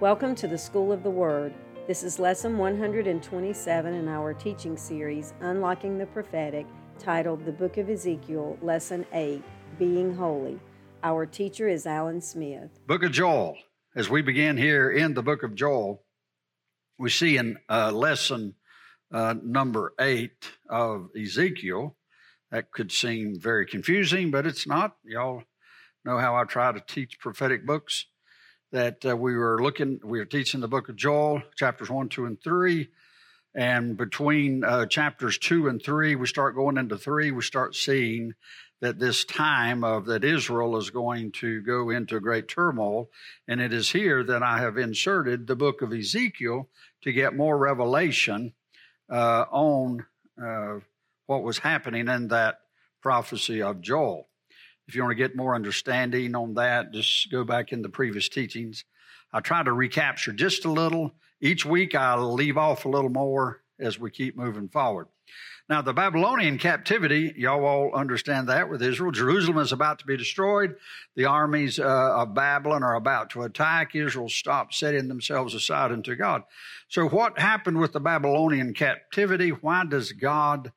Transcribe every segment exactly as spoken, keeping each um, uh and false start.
Welcome to the School of the Word. This is Lesson one hundred twenty-seven in our teaching series, Unlocking the Prophetic, titled The Book of Ezekiel, Lesson eight, Being Holy. Our teacher is Alan Smith. Book of Joel. As we begin here in the book of Joel, we see in uh, lesson uh, number eight of Ezekiel. That could seem very confusing, but it's not. Y'all know how I try to teach prophetic books. That uh, we were looking, we were teaching the book of Joel, chapters one, two, and three. And between uh, chapters two and three, we start going into three, we start seeing that this time of that Israel is going to go into great turmoil. And it is here that I have inserted the book of Ezekiel to get more revelation uh, on uh, what was happening in that prophecy of Joel. If you want to get more understanding on that, just go back in the previous teachings. I try to recapture just a little. Each week I'll leave off a little more as we keep moving forward. Now, the Babylonian captivity, y'all all understand that with Israel. Jerusalem is about to be destroyed. The armies uh, of Babylon are about to attack. Israel stopped setting themselves aside unto God. So what happened with the Babylonian captivity? Why does God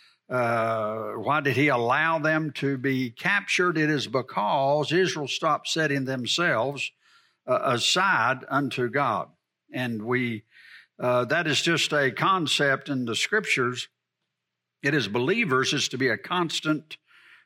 Uh, why did he allow them to be captured? It is because Israel stopped setting themselves uh, aside unto God. And we, uh, that is just a concept in the scriptures. It is believers is to be a constant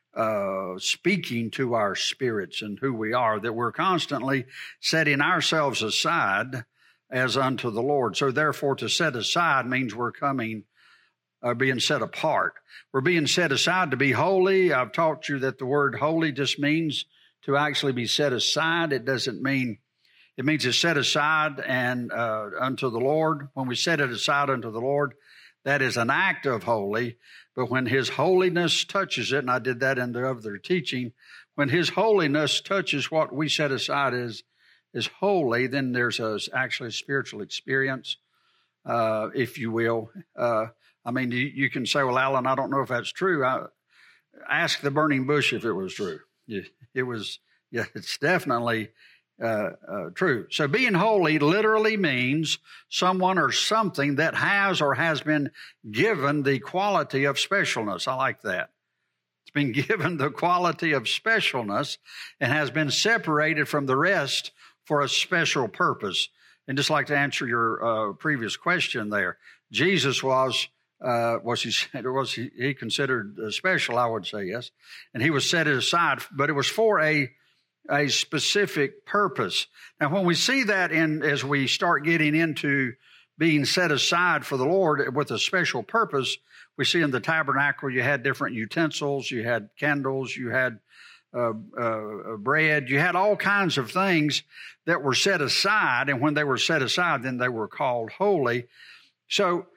uh, speaking to our spirits and who we are, that we're constantly setting ourselves aside as unto the Lord. So therefore, to set aside means we're coming are being set apart. We're being set aside to be holy. I've taught you that the word holy just means to actually be set aside. It doesn't mean, it means to set aside and uh, unto the Lord. When we set it aside unto the Lord, that is an act of holy. But when His holiness touches it, and I did that in the other teaching, when His holiness touches what we set aside as is holy, then there's a, actually a spiritual experience, uh, if you will. Uh, I mean, you, you can say, well, Alan, I don't know if that's true. I, ask the burning bush if it was true. It was, yeah, it's definitely uh, uh, true. So being holy literally means someone or something that has or has been given the quality of specialness. I like that. It's been given the quality of specialness and has been separated from the rest for a special purpose. And just like to answer your uh, previous question there, Jesus was... Uh, was he or was he, he considered uh, special? I would say yes, and he was set aside, but it was for a a specific purpose. Now, when we see that in as we start getting into being set aside for the Lord with a special purpose, we see in the tabernacle you had different utensils, you had candles, you had uh, uh, bread, you had all kinds of things that were set aside, and when they were set aside, then they were called holy. So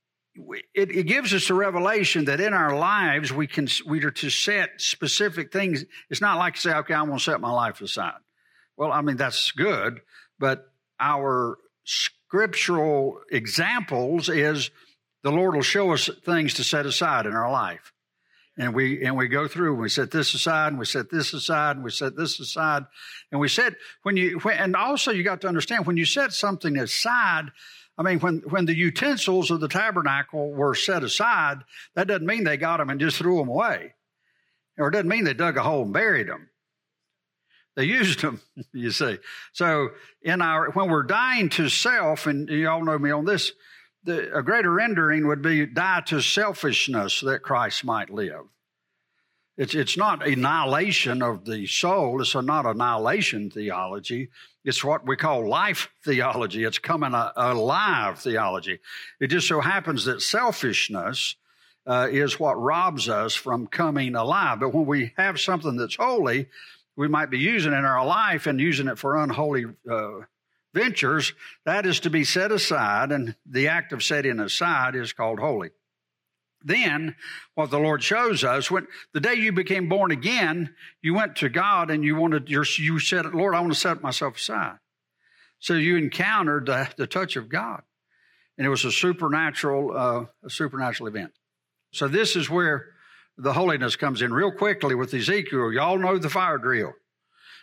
It, it gives us a revelation that in our lives we can we are to set specific things. It's not like to say, okay, I'm going to set my life aside. Well, I mean, that's good, but our scriptural examples is the Lord will show us things to set aside in our life. And we and we go through and we set this aside and we set this aside and we set this aside. And we set when you when, and also you got to understand when you set something aside, I mean, when, when the utensils of the tabernacle were set aside, that doesn't mean they got them and just threw them away. Or it doesn't mean they dug a hole and buried them. They used them, you see. So in our when we're dying to self, and you all know me on this, the, a greater rendering would be die to selfishness that Christ might live. It's it's not annihilation of the soul. It's a not annihilation theology. It's what we call life theology. It's coming a, alive theology. It just so happens that selfishness uh, is what robs us from coming alive. But when we have something that's holy, we might be using it in our life and using it for unholy uh, ventures. That is to be set aside, and the act of setting aside is called holy. Then, what the Lord shows us, when the day you became born again, you went to God and you wanted your, you said, Lord, I want to set myself aside. So you encountered the, the touch of God, and it was a supernatural, uh, a supernatural event. So this is where the holiness comes in real quickly with Ezekiel. Y'all know the fire drill.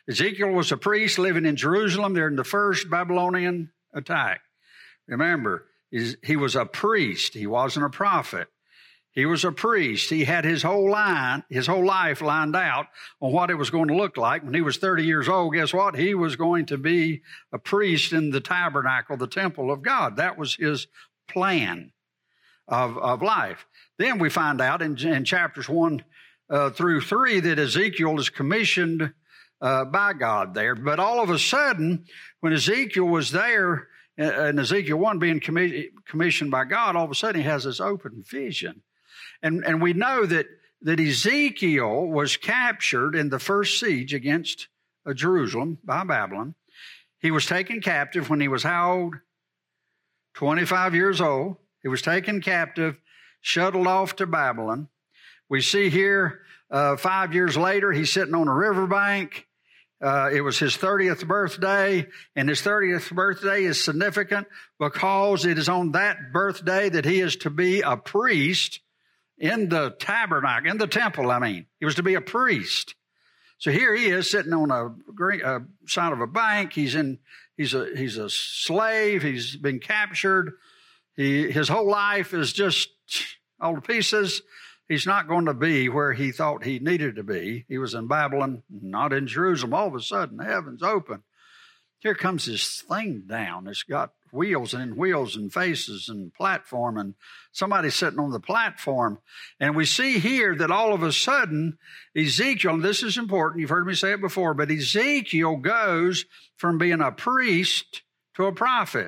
Ezekiel was a priest living in Jerusalem during the first Babylonian attack. Remember, he was a priest. He wasn't a prophet. He was a priest. He had his whole line, his whole life lined out on what it was going to look like. When he was thirty years old, guess what? He was going to be a priest in the tabernacle, the temple of God. That was his plan of, of life. Then we find out in, in chapters one uh, through three that Ezekiel is commissioned uh, by God there. But all of a sudden, when Ezekiel was there, and Ezekiel one being commi- commissioned by God, all of a sudden he has this open vision. And, and we know that, that Ezekiel was captured in the first siege against uh, Jerusalem by Babylon. He was taken captive when he was how old? twenty-five years old. He was taken captive, shuttled off to Babylon. We see here uh, five years later, he's sitting on a riverbank. Uh, it was his thirtieth birthday, and his thirtieth birthday is significant because it is on that birthday that he is to be a priest in the tabernacle, in the temple, I mean. He was to be a priest. So here he is sitting on a green, uh, side of a bank. He's in, he's a, he's a slave. He's been captured. He, his whole life is just all to pieces. He's not going to be where he thought he needed to be. He was in Babylon, not in Jerusalem. All of a sudden, the heavens open. Here comes this thing down. It's got wheels and wheels and faces and platform, and somebody sitting on the platform. And we see here that all of a sudden, Ezekiel, and this is important, you've heard me say it before, but Ezekiel goes from being a priest to a prophet.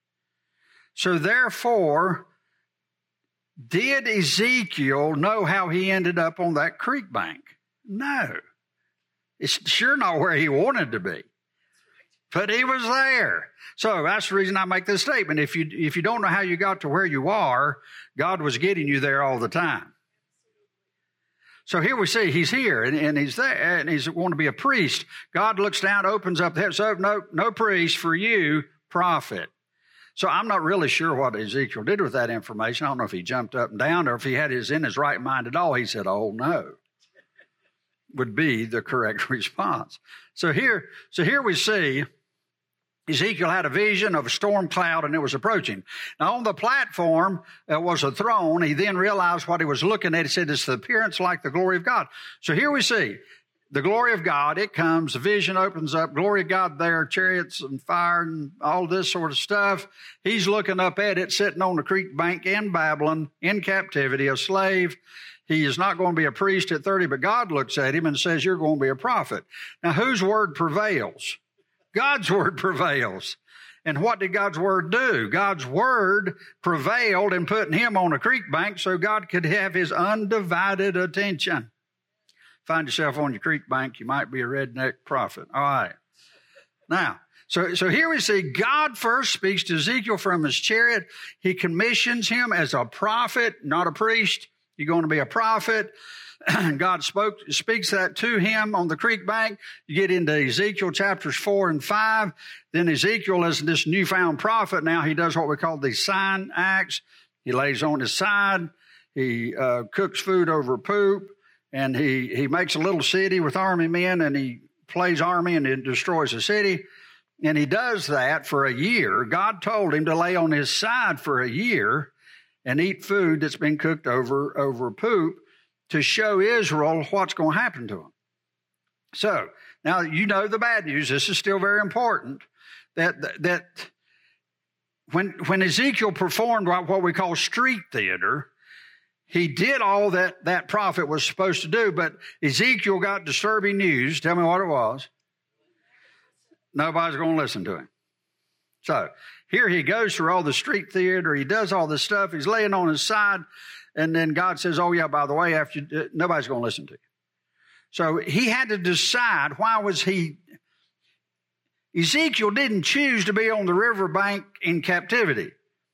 So therefore, did Ezekiel know how he ended up on that creek bank? No. It's sure not where he wanted to be. But he was there. So that's the reason I make this statement. If you if you don't know how you got to where you are, God was getting you there all the time. So here we see he's here, and, and he's there, and he's going to be a priest. God looks down, opens up the heavens. So no, no priest for you, prophet. So I'm not really sure what Ezekiel did with that information. I don't know if he jumped up and down or if he had his in his right mind at all. He said, oh, no, would be the correct response. So here, so here we see Ezekiel had a vision of a storm cloud, and it was approaching. Now, on the platform uh, was a throne. He then realized what he was looking at. He said, it's the appearance like the glory of God. So here we see the glory of God. It comes, the vision opens up, glory of God there, chariots and fire and all this sort of stuff. He's looking up at it, sitting on the creek bank in Babylon, in captivity, a slave. He is not going to be a priest at thirty, but God looks at him and says, you're going to be a prophet. Now, whose word prevails? God's word prevails. And what did God's word do? God's word prevailed in putting him on a creek bank so God could have his undivided attention. Find yourself on your creek bank, you might be a redneck prophet. All right. Now, so, so here we see God first speaks to Ezekiel from his chariot. He commissions him as a prophet, not a priest. You're going to be a prophet. God spoke, speaks that to him on the creek bank. You get into Ezekiel chapters four and five. Then Ezekiel is this newfound prophet. Now he does what we call these sign acts. He lays on his side. He uh, cooks food over poop. And he, he makes a little city with army men, and he plays army and it destroys the city. And he does that for a year. God told him to lay on his side for a year and eat food that's been cooked over, over poop to show Israel what's going to happen to them. So now you know the bad news. This is still very important that, that when, when Ezekiel performed what we call street theater, he did all that that prophet was supposed to do, but Ezekiel got disturbing news. Tell me what it was. Nobody's going to listen to him. So here he goes through all the street theater. He does all this stuff. He's laying on his side. And then God says, oh, yeah, by the way, after you, nobody's going to listen to you. So he had to decide, why was he? Ezekiel didn't choose to be on the riverbank in captivity.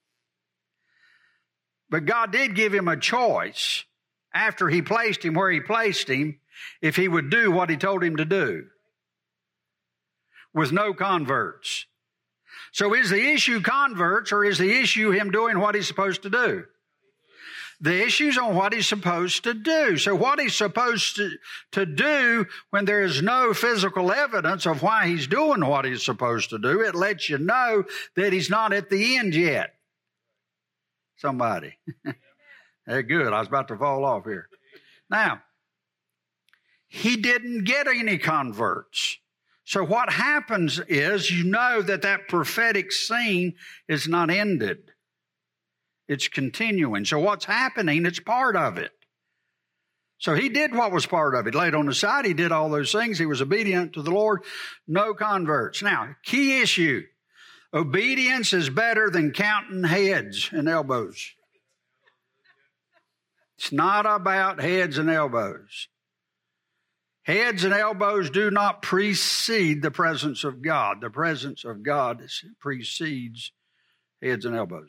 But God did give him a choice after he placed him where he placed him, if he would do what he told him to do with no converts. So is the issue converts, or is the issue him doing what he's supposed to do? The issue's on what he's supposed to do. So what he's supposed to, to do when there is no physical evidence of why he's doing what he's supposed to do, it lets you know that he's not at the end yet. Somebody. They're good. I was about to fall off here. Now, he didn't get any converts. So what happens is you know that that prophetic scene is not ended. It's continuing. So what's happening, it's part of it. So he did what was part of it. Laid on the side, he did all those things. He was obedient to the Lord. No converts. Now, key issue. Obedience is better than counting heads and elbows. It's not about heads and elbows. Heads and elbows do not precede the presence of God. The presence of God precedes heads and elbows.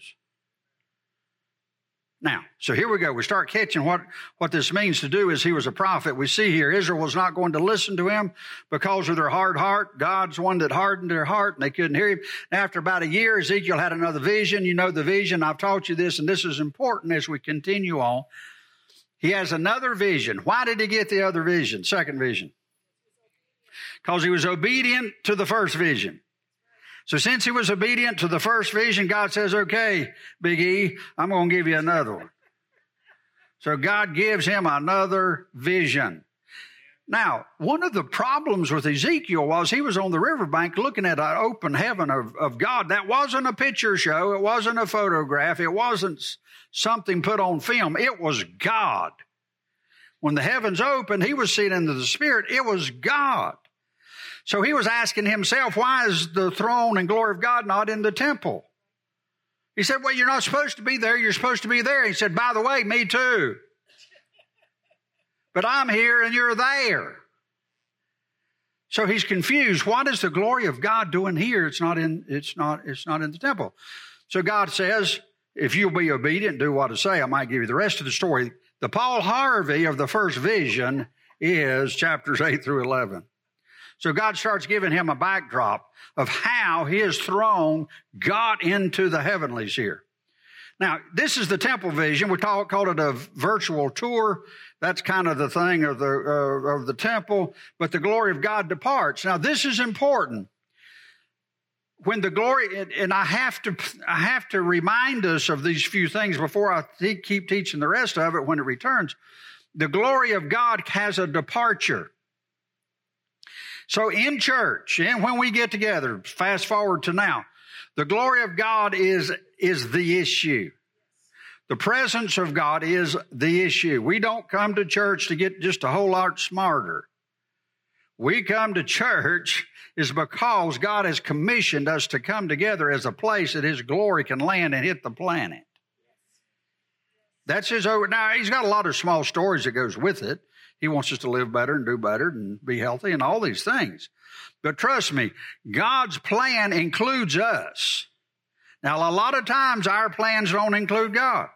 Now, so here we go. We start catching what, what this means to do is he was a prophet. We see here Israel was not going to listen to him because of their hard heart. God's one that hardened their heart and they couldn't hear him. After about a year, Ezekiel had another vision. You know the vision. I've taught you this, and this is important as we continue on. He has another vision. Why did he get the other vision, second vision? Because he was obedient to the first vision. So since he was obedient to the first vision, God says, okay, Big E, I'm going to give you another one. So God gives him another vision. Now, one of the problems with Ezekiel was he was on the riverbank looking at an open heaven of, of God. That wasn't a picture show. It wasn't a photograph. It wasn't something put on film. It was God. When the heavens opened, he was seeing into the Spirit. It was God. So he was asking himself, why is the throne and glory of God not in the temple? He said, well, you're not supposed to be there. You're supposed to be there. He said, by the way, me too. But I'm here and you're there. So he's confused. What is the glory of God doing here? It's not in, it's not, it's not in the temple. So God says, if you'll be obedient, do what I say, I might give you the rest of the story. The Paul Harvey of the first vision is chapters eight through eleven. So God starts giving him a backdrop of how his throne got into the heavenlies here. Now, this is the temple vision. We call, call it a virtual tour. That's kind of the thing of the, uh, of the temple. But the glory of God departs. Now, this is important. When the glory, and, and I have to, I have to remind us of these few things before I te- keep teaching the rest of it when it returns. The glory of God has a departure. So in church, and when we get together, fast forward to now, the glory of God is, is the issue. The presence of God is the issue. We don't come to church to get just a whole lot smarter. We come to church is because God has commissioned us to come together as a place that His glory can land and hit the planet. That's His over. Now, He's got a lot of small stories that goes with it. He wants us to live better and do better and be healthy and all these things. But trust me, God's plan includes us. Now, a lot of times our plans don't include God.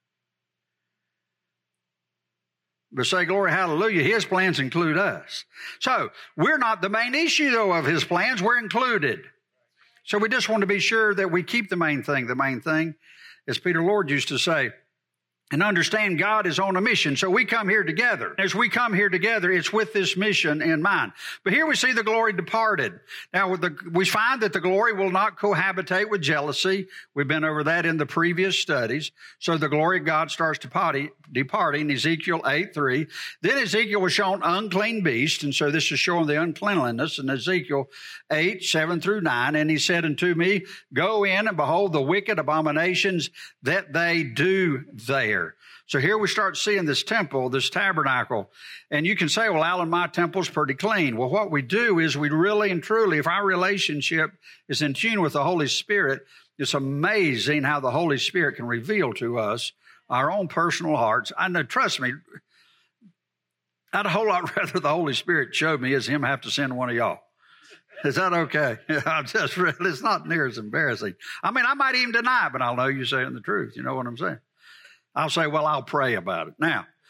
But say, glory, hallelujah, His plans include us. So we're not the main issue, though, of His plans. We're included. So we just want to be sure that we keep the main thing. The main thing, as Peter Lord used to say, and understand God is on a mission. So we come here together. As we come here together, it's with this mission in mind. But here we see the glory departed. Now, with the, we find that the glory will not cohabitate with jealousy. We've been over that in the previous studies. So the glory of God starts departing, departing Ezekiel eight three. Then Ezekiel was shown unclean beasts, and so this is showing the uncleanliness in Ezekiel eight seven through nine. And he said unto me, go in and behold the wicked abominations that they do there. So here we start seeing this temple, this tabernacle. And you can say, well, Alan, my temple's pretty clean. Well, what we do is we really and truly, if our relationship is in tune with the Holy Spirit, it's amazing how the Holy Spirit can reveal to us our own personal hearts. I know, trust me, I'd a whole lot rather the Holy Spirit showed me as Him have to send one of y'all. Is that okay? I'm just really, it's not near as embarrassing. I mean, I might even deny it, but I'll know you're saying the truth. You know what I'm saying? I'll say, well, I'll pray about it. Now,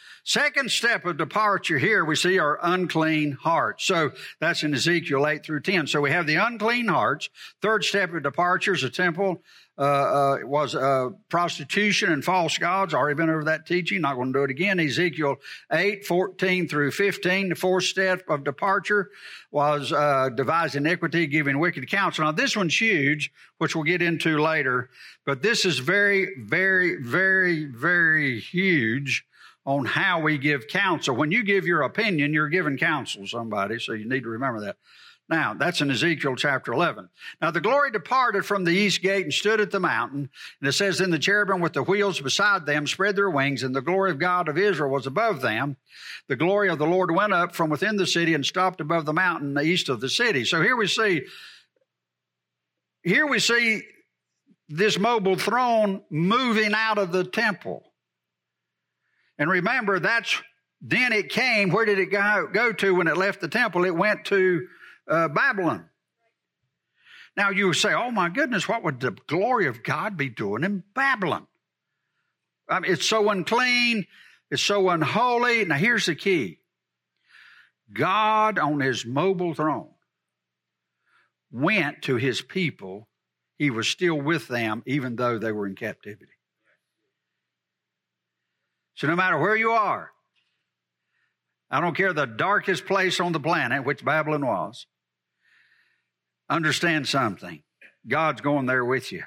Second step of departure here we see are unclean hearts. So that's in Ezekiel eight through ten. So we have the unclean hearts. Third step of departure is the temple uh, uh, was uh, prostitution and false gods. Already been over that teaching. Not going to do it again. Ezekiel eight, fourteen through fifteen. The fourth step of departure was uh, devising iniquity, giving wicked counsel. Now this one's huge, which we'll get into later. But this is very, very, very, very huge on how we give counsel. When you give your opinion, you're giving counsel to somebody, so you need to remember that. Now, that's in Ezekiel chapter eleven. Now, the glory departed from the east gate and stood at the mountain. And it says, then the cherubim with the wheels beside them spread their wings, and the glory of God of Israel was above them. The glory of the Lord went up from within the city and stopped above the mountain east of the city. So here we see, here we see this mobile throne moving out of the temple. And remember, that's, then it came, where did it go, go to when it left the temple? It went to uh, Babylon. Now you say, oh my goodness, what would the glory of God be doing in Babylon? I mean, it's so unclean, it's so unholy. Now here's the key. God on his mobile throne went to his people. He was still with them even though they were in captivity. So no matter where you are, I don't care the darkest place on the planet, which Babylon was, understand something. God's going there with you.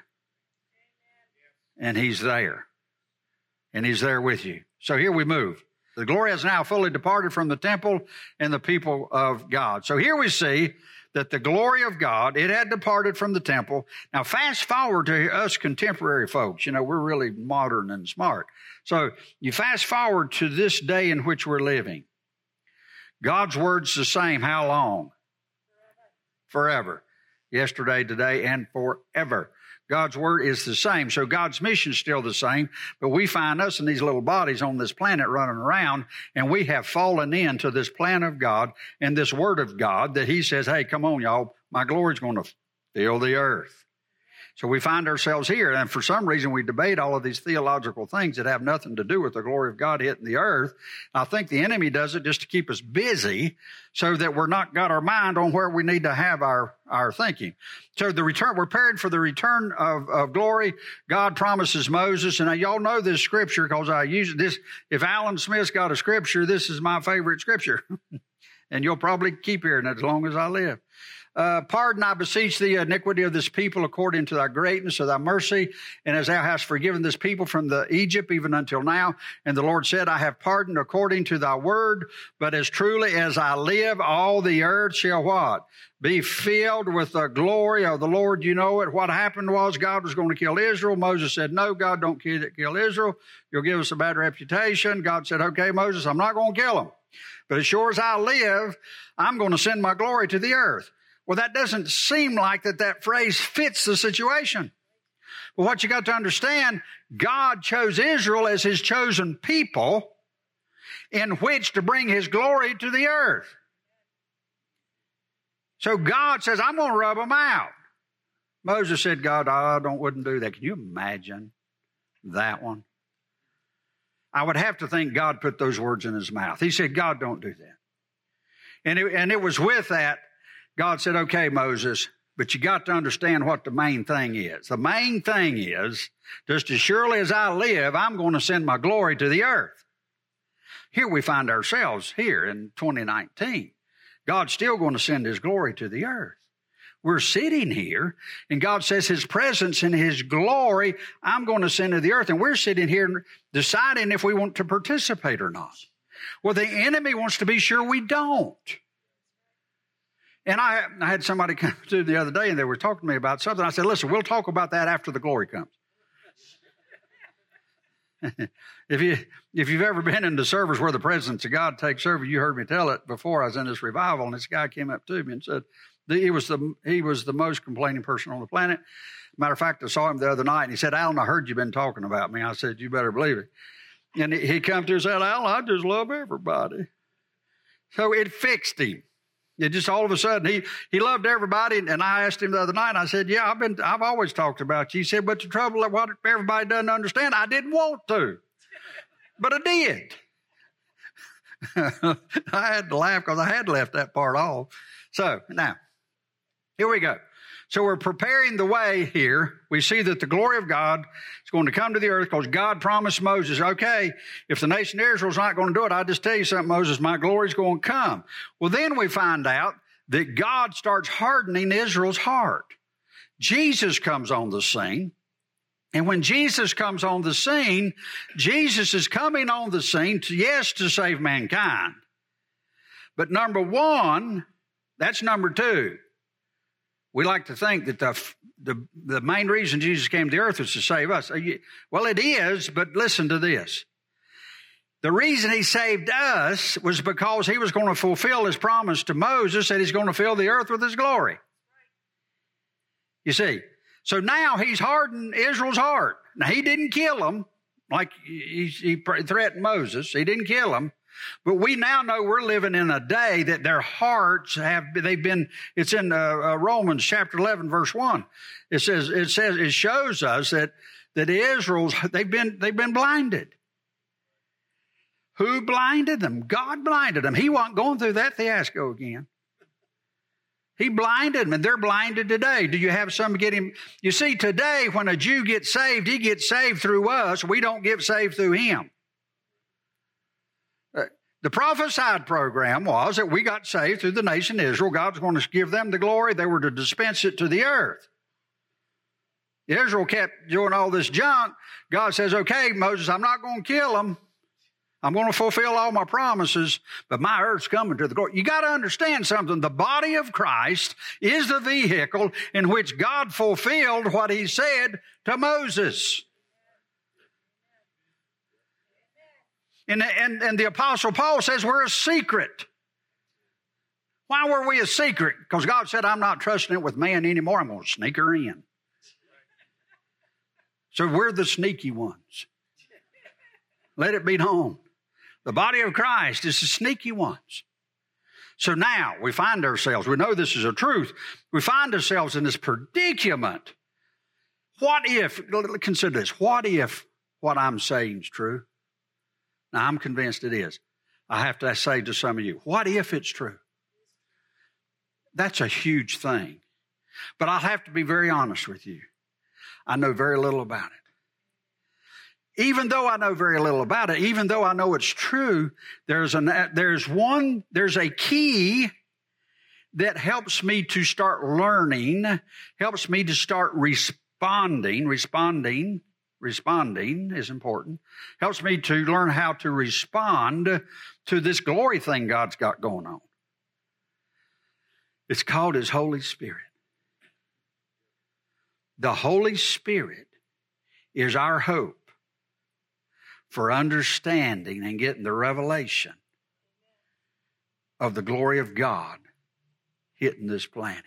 And he's there. And he's there with you. So here we move. The glory has now fully departed from the temple and the people of God. So here we see that the glory of God, it had departed from the temple. Now fast forward to us contemporary folks. You know, we're really modern and smart. So you fast forward to this day in which we're living. God's word's the same. How long? Forever. Yesterday, today, and forever. God's word is the same. So God's mission is still the same, but we find us in these little bodies on this planet running around, and we have fallen into this plan of God and this word of God that he says, hey, come on, y'all, my glory's going to fill the earth. So we find ourselves here, and for some reason we debate all of these theological things that have nothing to do with the glory of God hitting the earth. I think the enemy does it just to keep us busy so that we're not got our mind on where we need to have our, our thinking. So the return, we're prepared for the return of, of glory. God promises Moses, and now y'all know this scripture because I use this. If Alan Smith's got a scripture, this is my favorite scripture. And you'll probably keep hearing it as long as I live. Uh, pardon, I beseech thee, iniquity of this people according to thy greatness of thy mercy, and as thou hast forgiven this people from the Egypt even until now. And the Lord said, I have pardoned according to thy word, but as truly as I live, all the earth shall what? Be filled with the glory of the Lord. You know it. What happened was God was going to kill Israel. Moses said, no, God, don't kill Israel. You'll give us a bad reputation. God said, okay, Moses, I'm not going to kill them. But as sure as I live, I'm going to send my glory to the earth. Well, that doesn't seem like that that phrase fits the situation. But what you got to understand, God chose Israel as his chosen people in which to bring his glory to the earth. So God says, I'm going to rub them out. Moses said, God, I don't, wouldn't do that. Can you imagine that one? I would have to think God put those words in his mouth. He said, God, don't do that. And it, and it was with that, God said, okay, Moses, but you got to understand what the main thing is. The main thing is, just as surely as I live, I'm going to send my glory to the earth. Here we find ourselves here in twenty nineteen. God's still going to send his glory to the earth. We're sitting here, and God says his presence and his glory, I'm going to send to the earth. And we're sitting here deciding if we want to participate or not. Well, the enemy wants to be sure we don't. And I, I had somebody come to the other day, and they were talking to me about something. I said, listen, we'll talk about that after the glory comes. if, you, if you've ever been in the service where the presence of God takes over, you heard me tell it before. I was in this revival, and this guy came up to me and said, he was the, he was the most complaining person on the planet. Matter of fact, I saw him the other night, and he said, Alan, I heard you've been talking about me. I said, you better believe it. And he, he come to and said, Alan, I just love everybody. So it fixed him. It just all of a sudden, he, he loved everybody. And I asked him the other night, I said, yeah, I've been, I've always talked about you. He said, but the trouble, what everybody doesn't understand, I didn't want to, but I did. I had to laugh because I had left that part off. So now, here we go. So we're preparing the way here. We see that the glory of God is going to come to the earth because God promised Moses, okay, if the nation of Israel is not going to do it, I'll just tell you something, Moses, my glory is going to come. Well, then we find out that God starts hardening Israel's heart. Jesus comes on the scene. And when Jesus comes on the scene, Jesus is coming on the scene, to, yes, to save mankind. But number one, that's number two. We like to think that the, the, the main reason Jesus came to the earth was to save us. Well, it is, but listen to this. The reason he saved us was because he was going to fulfill his promise to Moses that he's going to fill the earth with his glory. You see, so now he's hardened Israel's heart. Now, he didn't kill them like he, he threatened Moses. He didn't kill them. But we now know we're living in a day that their hearts have, they've been, it's in uh, uh, Romans chapter eleven, verse one. It says, it says, it shows us that, that Israel's, they've been, they've been blinded. Who blinded them? God blinded them. He wasn't going through that fiasco again. He blinded them, and they're blinded today. Do you have some get him? You see, today, when a Jew gets saved, he gets saved through us. We don't get saved through him. The prophesied program was that we got saved through the nation Israel. God's going to give them the glory. They were to dispense it to the earth. Israel kept doing all this junk. God says, okay, Moses, I'm not going to kill them. I'm going to fulfill all my promises, but my earth's coming to the glory. You got to understand something. The body of Christ is the vehicle in which God fulfilled what he said to Moses. And, and, and the Apostle Paul says we're a secret. Why were we a secret? Because God said, I'm not trusting it with man anymore. I'm going to sneak her in. So we're the sneaky ones. Let it be known. The body of Christ is the sneaky ones. So now we find ourselves, we know this is a truth, we find ourselves in this predicament. What if, consider this, what if what I'm saying is true? Now, I'm convinced it is. I have to say to some of you, what if it's true? That's a huge thing. But I'll have to be very honest with you. I know very little about it. Even though I know very little about it, even though I know it's true, there's an, there's one, there's a key that helps me to start learning, helps me to start responding, responding, Responding is important. Helps me to learn how to respond to this glory thing God's got going on. It's called His Holy Spirit. The Holy Spirit is our hope for understanding and getting the revelation of the glory of God hitting this planet.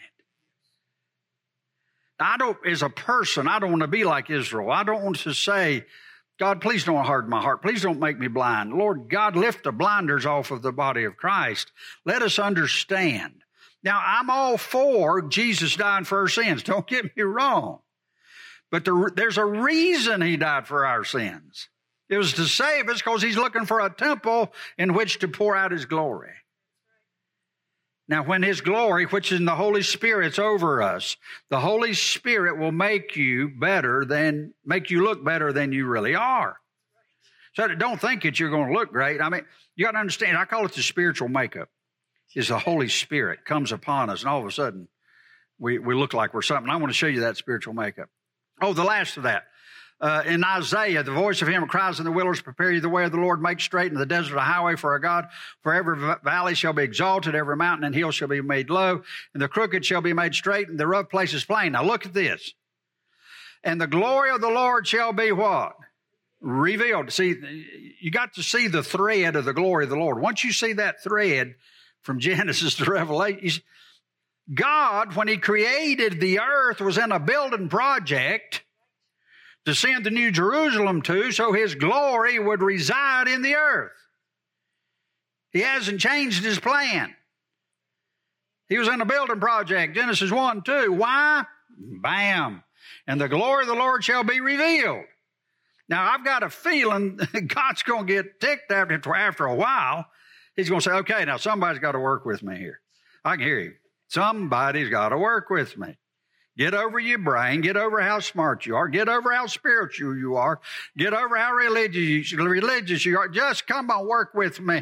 I don't, as a person, I don't want to be like Israel. I don't want to say, God, please don't harden my heart. Please don't make me blind. Lord God, lift the blinders off of the body of Christ. Let us understand. Now, I'm all for Jesus dying for our sins. Don't get me wrong. But the, there's a reason he died for our sins. It was to save us because he's looking for a temple in which to pour out his glory. Now, when his glory, which is in the Holy Spirit's over us, the Holy Spirit will make you better than, make you look better than you really are. So don't think that you're going to look great. I mean, you got to understand, I call it the spiritual makeup. Is the Holy Spirit comes upon us, and all of a sudden, we, we look like we're something. I want to show you that spiritual makeup. Oh, the last of that. Uh, in Isaiah, the voice of him who cries in the wilderness, prepare you the way of the Lord, make straight in the desert a highway for our God. For every valley shall be exalted, every mountain and hill shall be made low, and the crooked shall be made straight, and the rough places plain. Now look at this. And the glory of the Lord shall be what? Revealed. See, you got to see the thread of the glory of the Lord. Once you see that thread from Genesis to Revelation, God, when he created the earth, was in a building project to send the New Jerusalem to, so his glory would reside in the earth. He hasn't changed his plan. He was in a building project, Genesis one, two. Why? Bam. And the glory of the Lord shall be revealed. Now, I've got a feeling God's going to get ticked after, after a while. He's going to say, okay, now somebody's got to work with me here. I can hear you. Somebody's got to work with me. Get over your brain. Get over how smart you are. Get over how spiritual you are. Get over how religious you, religious you are. Just come on, work with me.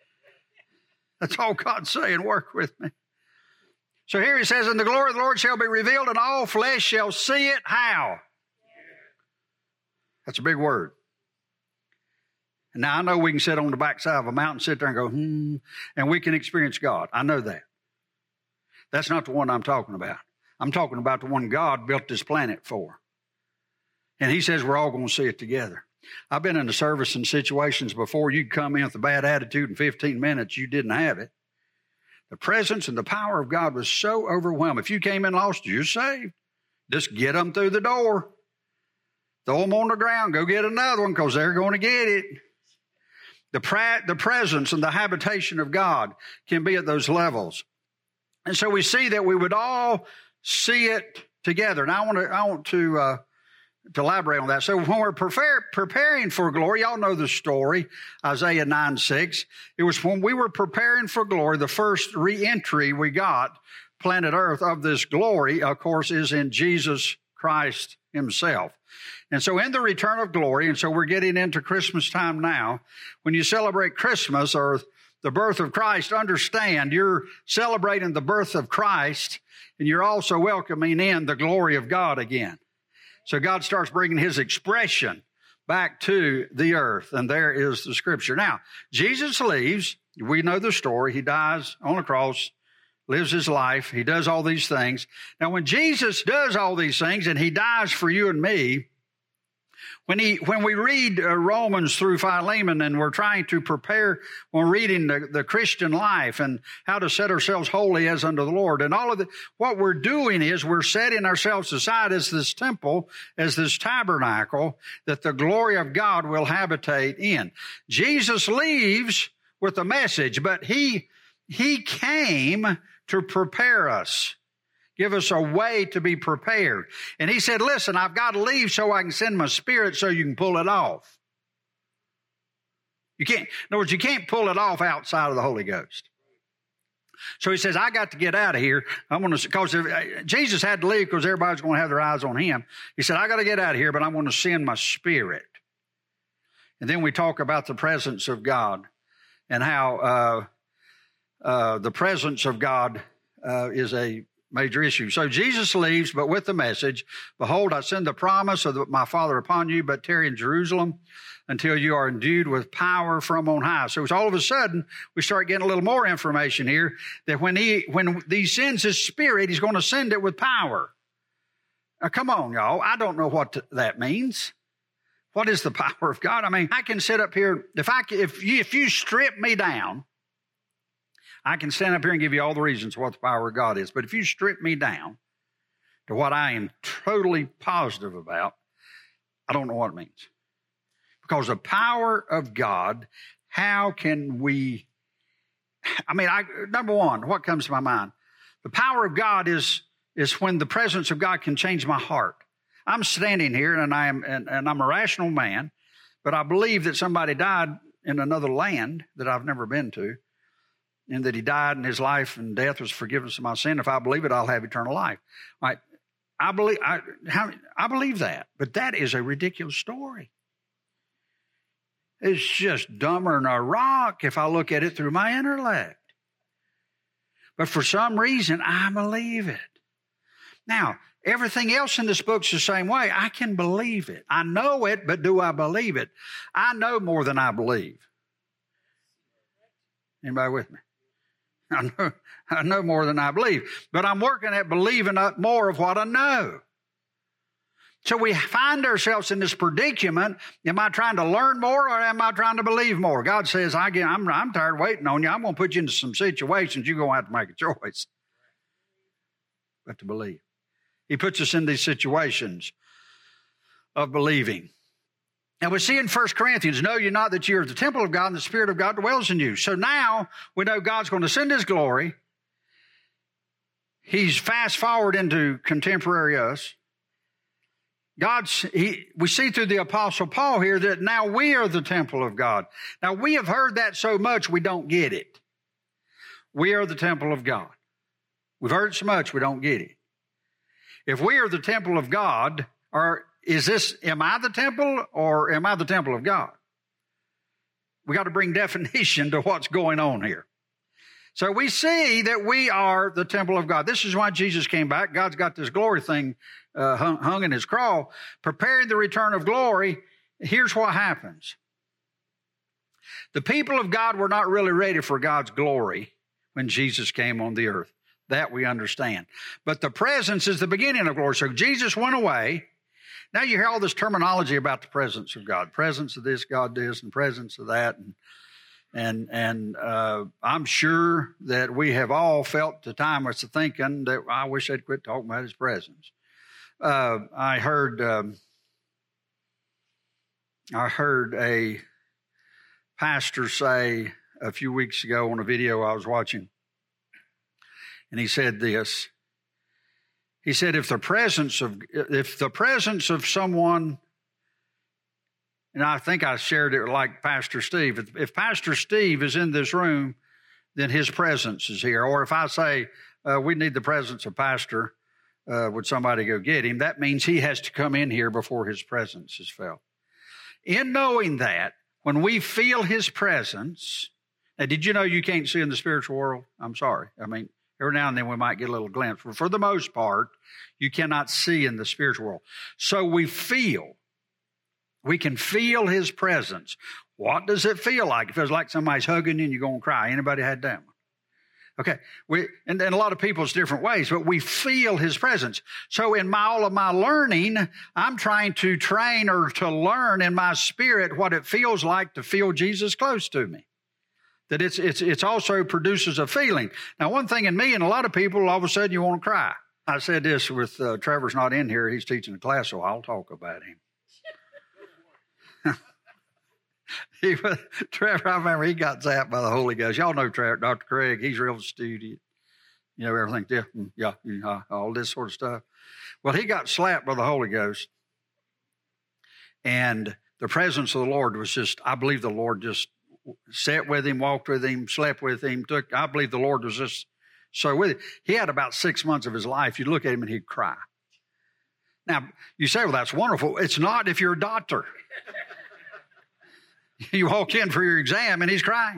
That's all God's saying, work with me. So here he says, and the glory of the Lord shall be revealed, and all flesh shall see it. How? That's a big word. And now I know we can sit on the backside of a mountain, sit there and go, hmm, and we can experience God. I know that. That's not the one I'm talking about. I'm talking about the one God built this planet for. And he says we're all going to see it together. I've been in the service in situations before you'd come in with a bad attitude in fifteen minutes, you didn't have it. The presence and the power of God was so overwhelming. If you came in lost, you're saved. Just get them through the door. Throw them on the ground. Go get another one because they're going to get it. The, pra- the presence and the habitation of God can be at those levels. And so we see that we would all see it together. And I want to, I want to, uh, to elaborate on that. So when we're prepare, preparing for glory, y'all know the story, Isaiah nine six. It was when we were preparing for glory, the first re-entry we got, planet Earth, of this glory, of course, is in Jesus Christ himself. And so in the return of glory, and so we're getting into Christmas time now, when you celebrate Christmas or the birth of Christ, understand you're celebrating the birth of Christ, and you're also welcoming in the glory of God again. So God starts bringing his expression back to the earth, and there is the scripture. Now, Jesus leaves. We know the story. He dies on the cross, lives his life. He does all these things. Now, when Jesus does all these things and he dies for you and me, When he, when we read uh, Romans through Philemon and we're trying to prepare, when we're reading the, the Christian life and how to set ourselves holy as unto the Lord and all of the, what we're doing is we're setting ourselves aside as this temple, as this tabernacle that the glory of God will habitate in. Jesus leaves with a message, but he, he came to prepare us. Give us a way to be prepared. And he said, listen, I've got to leave so I can send my spirit so you can pull it off. You can't, in other words, you can't pull it off outside of the Holy Ghost. So he says, I got to get out of here. I'm going to, because Jesus had to leave because everybody's going to have their eyes on him. He said, I got to get out of here, but I'm going to send my spirit. And then we talk about the presence of God and how uh, uh, the presence of God uh, is a major issue. So Jesus leaves, but with the message, behold, I send the promise of my Father upon you, but tarry in Jerusalem until you are endued with power from on high. So it's all of a sudden, we start getting a little more information here that when he, when he sends his spirit, he's going to send it with power. Now, come on, y'all. I don't know what that means. What is the power of God? I mean, I can sit up here. If I, if you, if you strip me down, I can stand up here and give you all the reasons what the power of God is. But if you strip me down to what I am totally positive about, I don't know what it means. Because the power of God, how can we, I mean, I, number one, what comes to my mind? The power of God is, is when the presence of God can change my heart. I'm standing here and I am, and, and I'm a rational man, but I believe that somebody died in another land that I've never been to, and that he died and his life and death was forgiveness of my sin. If I believe it, I'll have eternal life. Right? I believe, I, how, I believe that, but that is a ridiculous story. It's just dumber than a rock if I look at it through my intellect. But for some reason, I believe it. Now, everything else in this book's the same way. I can believe it. I know it, but do I believe it? I know more than I believe. Anybody with me? I know, I know more than I believe, but I'm working at believing up more of what I know. So we find ourselves in this predicament. Am I trying to learn more or am I trying to believe more? God says, I get, I'm, I'm tired of waiting on you. I'm going to put you into some situations. You're going to have to make a choice. But to believe. He puts us in these situations of believing. And we see in First Corinthians, know you not that you are the temple of God and the Spirit of God dwells in you. So now we know God's going to send his glory. He's fast forward into contemporary us. God's, he, we see through the Apostle Paul here that now we are the temple of God. Now, we have heard that so much we don't get it. We are the temple of God. We've heard it so much we don't get it. If we are the temple of God, or is this, am I the temple or am I the temple of God? We got to bring definition to what's going on here. So we see that we are the temple of God. This is why Jesus came back. God's got this glory thing uh, hung, hung in his craw, preparing the return of glory. Here's what happens. The people of God were not really ready for God's glory when Jesus came on the earth. That we understand. But the presence is the beginning of glory. So Jesus went away. Now you hear all this terminology about the presence of God. Presence of this, God this, and presence of that. And and and uh, I'm sure that we have all felt the time was thinking that I wish they'd quit talking about his presence. Uh, I heard um, I heard a pastor say a few weeks ago on a video I was watching, and he said this. He said, if the presence of if the presence of someone, and I think I shared it like Pastor Steve, if, if Pastor Steve is in this room, then his presence is here. Or if I say, uh, we need the presence of Pastor, uh, would somebody go get him? That means he has to come in here before his presence is felt. In knowing that, when we feel his presence, now did you know you can't see in the spiritual world? I'm sorry. I mean, every now and then we might get a little glimpse. But for the most part, you cannot see in the spiritual world. So we feel. We can feel his presence. What does it feel like? It feels like somebody's hugging you and you're going to cry. Anybody had that one? Okay. We, and, and a lot of people, it's different ways, but we feel his presence. So in my, all of my learning, I'm trying to train or to learn in my spirit what it feels like to feel Jesus close to me. That it's, it's, it's also produces a feeling. Now, one thing in me and a lot of people, all of a sudden you want to cry. I said this with, uh, Trevor's not in here. He's teaching a class, so I'll talk about him. he, Trevor, I remember he got zapped by the Holy Ghost. Y'all know Trevor, Doctor Craig. He's real studious. You know, everything, yeah, yeah, yeah, all this sort of stuff. Well, he got slapped by the Holy Ghost. And the presence of the Lord was just, I believe the Lord just sat with him, walked with him, slept with him. Took. I believe the Lord was just so with him. He had about six months of his life. You'd look at him and he'd cry. Now, you say, well, that's wonderful. It's not if you're a doctor. You walk in for your exam and he's crying.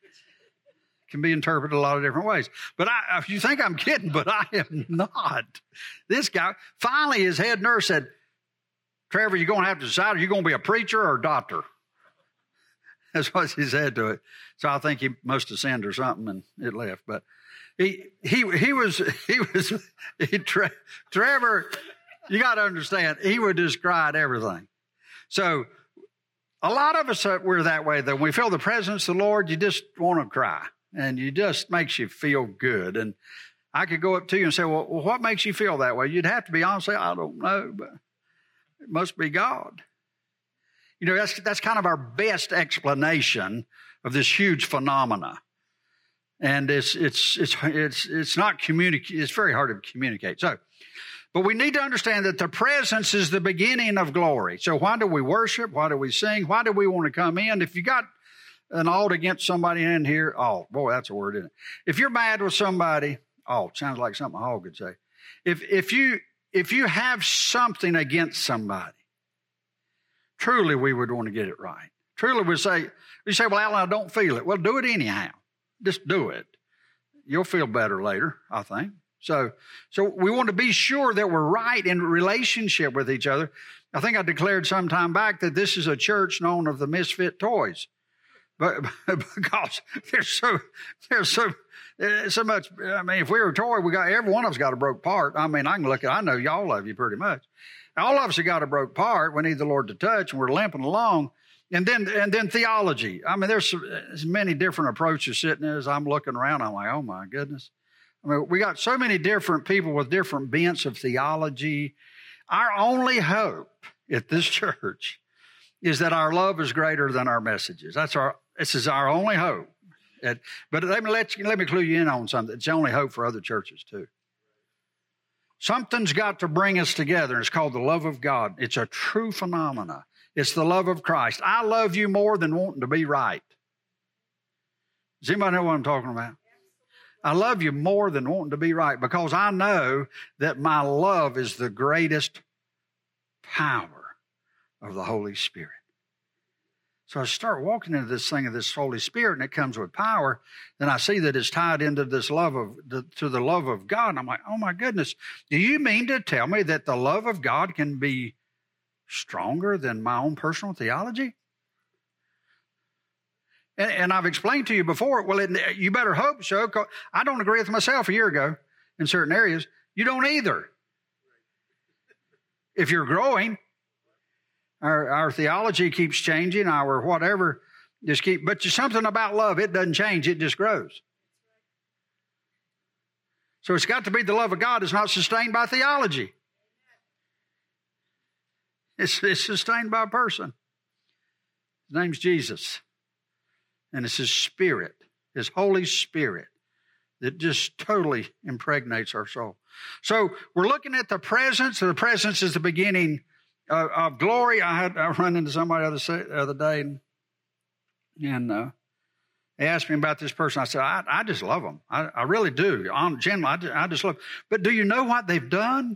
It can be interpreted a lot of different ways. But I, if you think I'm kidding, but I am not. This guy, finally his head nurse said, Trevor, you're going to have to decide, are you going to be a preacher or a doctor? That's what she said to it. So I think he must have sinned or something, and it left. But he he he was he was he, Tre, Trevor. You got to understand, he would just cry at everything. So a lot of us we're that way. Though when we feel the presence of the Lord, you just want to cry, and you just makes you feel good. And I could go up to you and say, "Well, well what makes you feel that way?" You'd have to be honest and say, "I don't know, but it must be God." You know, that's that's kind of our best explanation of this huge phenomena, and it's it's it's it's it's not communicate. It's very hard to communicate. So, but we need to understand that the presence is the beginning of glory. So, why do we worship? Why do we sing? Why do we want to come in? If you got an alt against somebody in here, oh boy, that's a word, isn't it? If you're mad with somebody, oh, sounds like something a hog could say. If if you if you have something against somebody, truly, we would want to get it right. Truly, we say, you say, well, Alan, I don't feel it. Well, do it anyhow. Just do it. You'll feel better later, I think. So, so we want to be sure that we're right in relationship with each other. I think I declared some time back that this is a church known of the misfit toys, but because there's so there's so so much. I mean, if we were a toy, we got every one of us got a broke part. I mean, I can look at. I know y'all of you pretty much. All of us have got a broke part. We need the Lord to touch, and we're limping along. And then, and then theology. I mean, there's, there's many different approaches sitting there. As I'm looking around, I'm like, oh my goodness. I mean, we got so many different people with different bents of theology. Our only hope at this church is that our love is greater than our messages. That's our. This is our only hope. And, but let me let you, let me clue you in on something. It's the only hope for other churches too. Something's got to bring us together. It's called the love of God. It's a true phenomena. It's the love of Christ. I love you more than wanting to be right. Does anybody know what I'm talking about? I love you more than wanting to be right because I know that my love is the greatest power of the Holy Spirit. So I start walking into this thing of this Holy Spirit, and it comes with power. Then I see that it's tied into this love of the, to the love of God. And I'm like, oh my goodness, do you mean to tell me that the love of God can be stronger than my own personal theology? And, and I've explained to you before, well, it, you better hope so. I don't agree with myself a year ago in certain areas. You don't either. If you're growing, our, our theology keeps changing, our whatever, just keep, but there's something about love, it doesn't change, it just grows. So it's got to be the love of God. It's not sustained by theology. It's, it's sustained by a person. His name's Jesus. And it's His Spirit, His Holy Spirit, that just totally impregnates our soul. So we're looking at the presence. The presence is the beginning of, of glory. I had I run into somebody the other, the other day, and, and uh, they asked me about this person. I said, I, I just love them. I, I really do. On general, I just, I just love them. But do you know what they've done?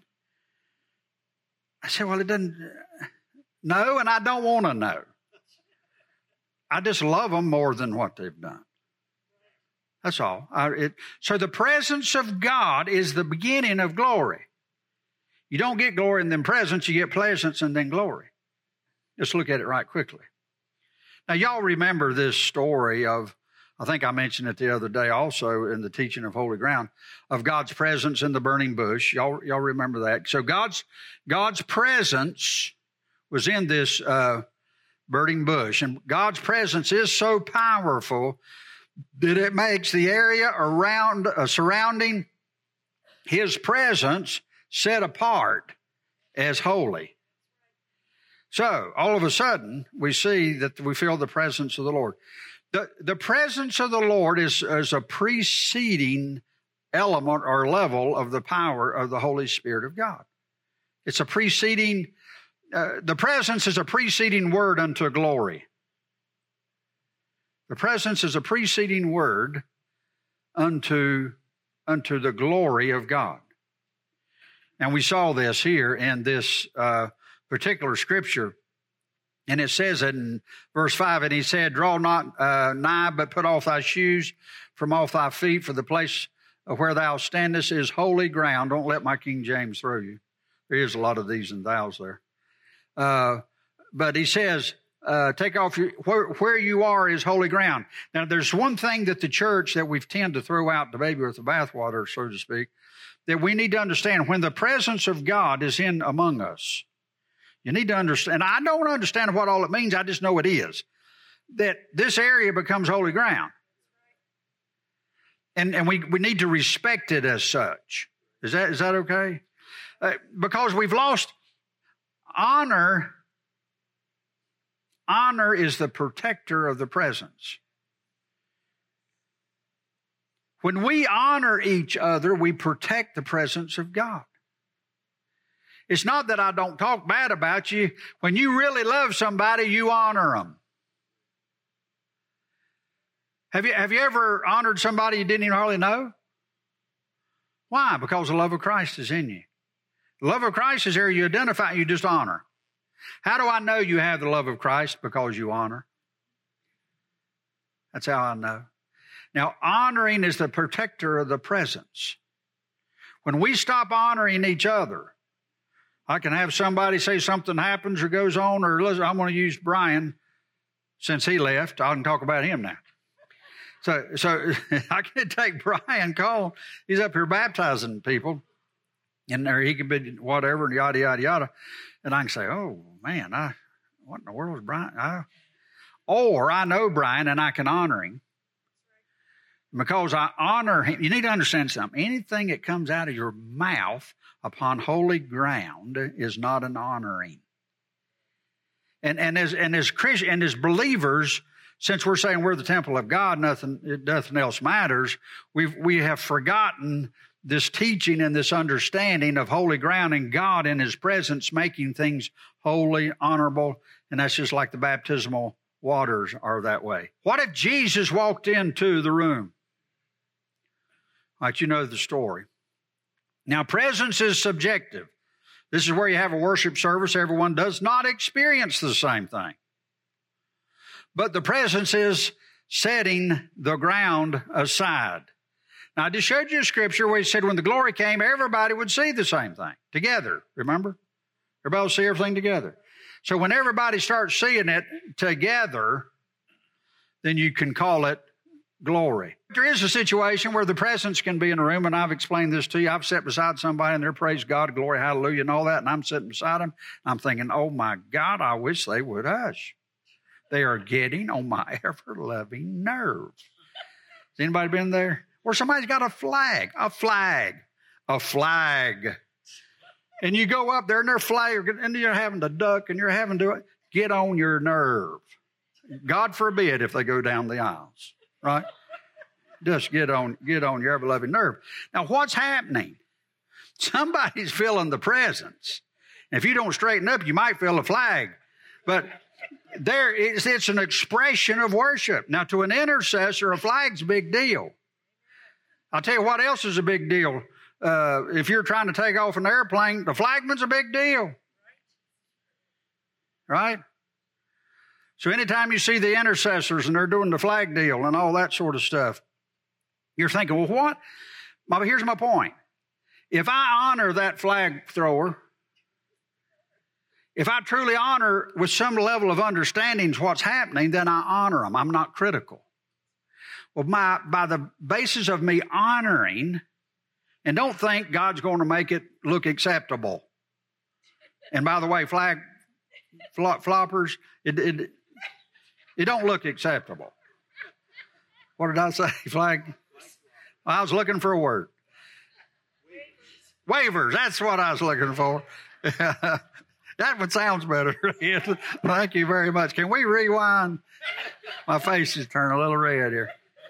I said, well, it doesn't. No, and I don't want to know. I just love them more than what they've done. That's all. I, it, so the presence of God is the beginning of glory. You don't get glory and then presence, you get presence and then glory. Just look at it right quickly. Now, y'all remember this story of, I think I mentioned it the other day also in the teaching of Holy Ground, of God's presence in the burning bush. Y'all, y'all remember that. So God's, God's presence was in this uh burning bush. And God's presence is so powerful that it makes the area around, uh, surrounding His presence set apart as holy. So all of a sudden, we see that we feel the presence of the Lord. The, the presence of the Lord is, is a preceding element or level of the power of the Holy Spirit of God. It's a preceding Uh, the presence is a preceding word unto glory. The presence is a preceding word unto, unto the glory of God. And we saw this here in this uh, particular scripture. And it says in verse five, and He said, draw not uh, nigh, but put off thy shoes from off thy feet, for the place where thou standest is holy ground. Don't let my King James throw you. There is a lot of these and thous there. Uh, but He says, uh, take off your, where, where you are is holy ground. Now, there's one thing that the church that we tend to throw out the baby with the bathwater, so to speak, that we need to understand. When the presence of God is in among us, you need to understand. I don't understand what all it means. I just know it is. That this area becomes holy ground. And, and we, we need to respect it as such. Is that, is that okay? Uh, because we've lost honor. Honor is the protector of the presence. When we honor each other, we protect the presence of God. It's not that I don't talk bad about you. When you really love somebody, you honor them. Have you, have you ever honored somebody you didn't even hardly know? Why? Because the love of Christ is in you. The love of Christ is there. You identify, you just honor. How do I know you have the love of Christ? Because you honor. That's how I know. Now, honoring is the protector of the presence. When we stop honoring each other, I can have somebody say something happens or goes on, or listen, I'm going to use Brian since he left. I can talk about him now. So, so I can take Brian Cole. He's up here baptizing people, and there he could be whatever, and yada yada yada, and I can say, "Oh man, I what in the world is Brian?" I, or I know Brian, and I can honor him because I honor him. You need to understand something. Anything that comes out of your mouth upon holy ground is not an honoring. And and as and as Christians and as believers, since we're saying we're the temple of God, nothing nothing else matters. We've we have forgotten this teaching and this understanding of holy ground and God in his presence making things holy, honorable, and that's just like the baptismal waters are that way. What if Jesus walked into the room? All right, you know the story. Now, presence is subjective. This is where you have a worship service. Everyone does not experience the same thing. But the presence is setting the ground aside. Now, I just showed you a scripture where he said when the glory came, everybody would see the same thing together. Remember? Everybody will see everything together. So when everybody starts seeing it together, then you can call it glory. There is a situation where the presence can be in a room, and I've explained this to you. I've sat beside somebody and they're praise God, glory, hallelujah, and all that, and I'm sitting beside them. I'm thinking, oh my God, I wish they would hush. They are getting on my ever-loving nerves. Has anybody been there? Where somebody's got a flag, a flag, a flag. And you go up there and they're flag, and you're having to duck and you're having to get on your nerve. God forbid if they go down the aisles, right? Just get on, get on your ever-loving nerve. Now, what's happening? Somebody's feeling the presence. If you don't straighten up, you might feel a flag. But there is, it's an expression of worship. Now, to an intercessor, a flag's a big deal. I'll tell you what else is a big deal. Uh, if you're trying to take off an airplane, the flagman's a big deal. Right? So anytime you see the intercessors and they're doing the flag deal and all that sort of stuff, you're thinking, well, what? But here's my point. If I honor that flag thrower, if I truly honor with some level of understanding what's happening, then I honor them. I'm not critical. Well, my, by the basis of me honoring, and don't think God's going to make it look acceptable. And by the way, flag flop, floppers, it, it, it don't look acceptable. What did I say? Flag? Well, I was looking for a word. Waivers. That's what I was looking for. That one sounds better. Thank you very much. Can we rewind? My face is turning a little red here.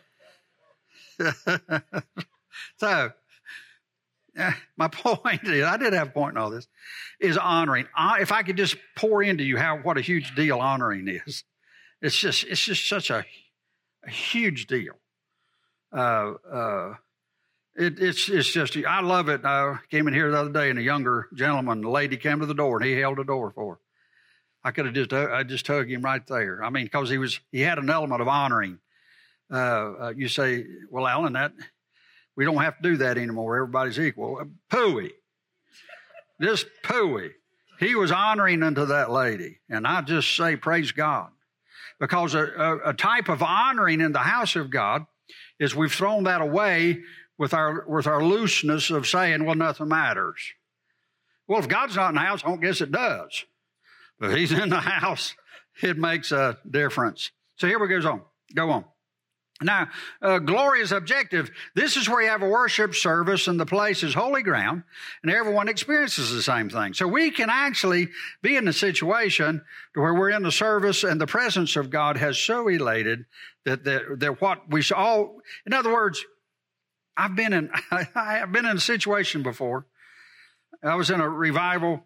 So, uh, my point is, I did have a point in all this, is honoring. Uh, if I could just pour into you how what a huge deal honoring is, it's just it's just such a, a huge deal. Uh, uh, it, it's it's just I love it. I came in here the other day, and a younger gentleman, a lady came to the door, and he held the door for her. I could have just I just hugged him right there. I mean, because he was he had an element of honoring. Uh, uh, you say, well, Alan, that we don't have to do that anymore. Everybody's equal. Uh, pooey. Just pooey. He was honoring unto that lady. And I just say, praise God. Because a, a, a type of honoring in the house of God is we've thrown that away with our with our looseness of saying, well, nothing matters. Well, if God's not in the house, I don't guess it does. But if he's in the house, it makes a difference. So here we goes on. Go on. Now, uh, glory is objective. This is where you have a worship service and the place is holy ground and everyone experiences the same thing. So we can actually be in a situation to where we're in the service and the presence of God has so elated that, that, that what we all, in other words, I've been in, I have been in a situation before. I was in a revival.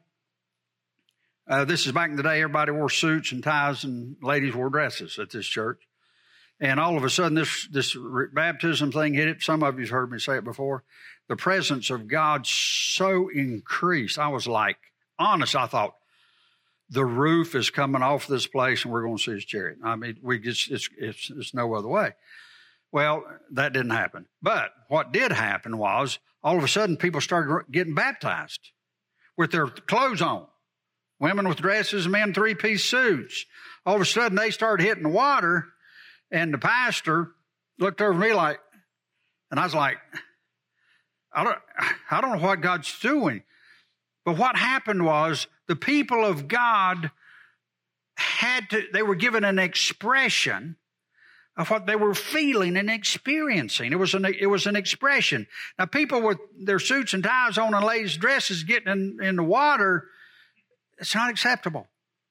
Uh, this is back in the day, everybody wore suits and ties and ladies wore dresses at this church. And all of a sudden, this this baptism thing hit it. Some of you have heard me say it before. The presence of God so increased. I was like, honest, I thought, the roof is coming off this place and we're going to see his chariot. I mean, we just it's, it's, it's no other way. Well, that didn't happen. But what did happen was, all of a sudden, people started getting baptized with their clothes on. Women with dresses, men three-piece suits. All of a sudden, they started hitting the water. And the pastor looked over me like, and I was like, I don't, I don't know what God's doing. But what happened was the people of God had to, they were given an expression of what they were feeling and experiencing. It was an, it was an expression. Now, people with their suits and ties on and ladies' dresses getting in, in the water, it's not acceptable.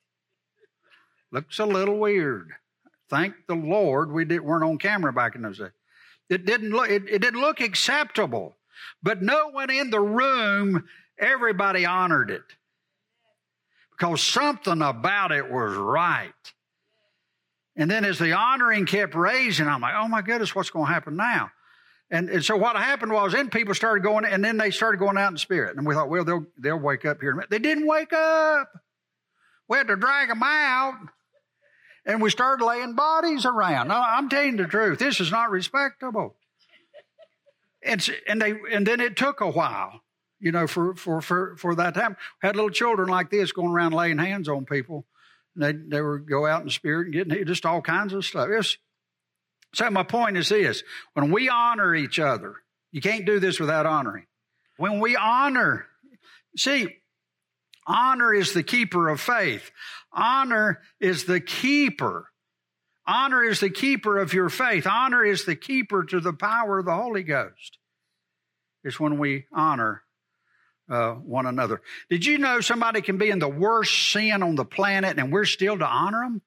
Looks a little weird. Thank the Lord we did, weren't on camera back in those days. It didn't look, it, it didn't look acceptable. But no one in the room, everybody honored it. Because something about it was right. And then as the honoring kept raising, I'm like, oh my goodness, what's going to happen now? And, and so what happened was then people started going, and then they started going out in spirit. And we thought, well, they'll, they'll wake up here in a minute. They didn't wake up. We had to drag them out. And we started laying bodies around. No, I'm telling you the truth. This is not respectable. And, and, they, and then it took a while, you know, for, for, for, for that time. Had little children like this going around laying hands on people. And they, they would go out in the spirit and get just all kinds of stuff. It's, so my point is this. When we honor each other, you can't do this without honoring. When we honor, see, honor is the keeper of faith. Honor is the keeper. Honor is the keeper of your faith. Honor is the keeper to the power of the Holy Ghost. It's when we honor uh, one another. Did you know somebody can be in the worst sin on the planet and we're still to honor them?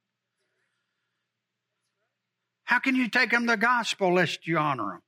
How can you take them the gospel lest you honor them?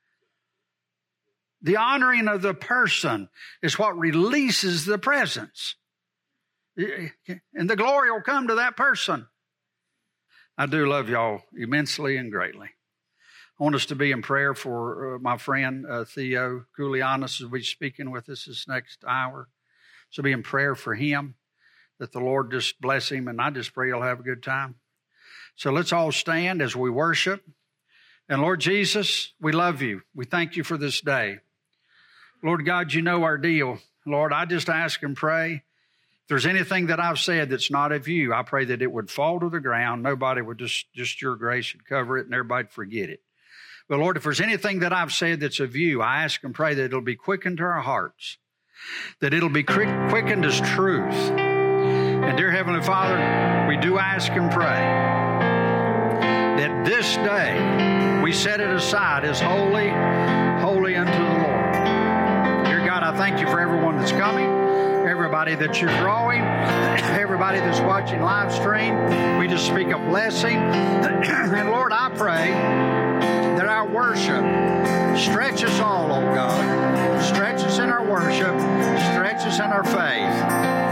The honoring of the person is what releases the presence. And the glory will come to that person. I do love y'all immensely and greatly. I want us to be in prayer for uh, my friend uh, Theo Koulianos as he's speaking with us this next hour. So be in prayer for him, that the Lord just bless him, and I just pray he'll have a good time. So let's all stand as we worship. And Lord Jesus, we love you. We thank you for this day. Lord God, you know our deal. Lord, I just ask and pray, if there's anything that I've said that's not of you, I pray that it would fall to the ground. Nobody would just, just your grace should cover it and everybody'd forget it. But Lord, if there's anything that I've said that's of you, I ask and pray that it'll be quickened to our hearts, that it'll be quick, quickened as truth. And dear Heavenly Father, we do ask and pray that this day we set it aside as holy, holy unto the Lord. Dear God, I thank you for everyone that's coming, everybody that you're drawing, everybody that's watching live stream. We just speak a blessing. And Lord, I pray that our worship stretch us all, oh God. Stretch us in our worship. Stretch us in our faith.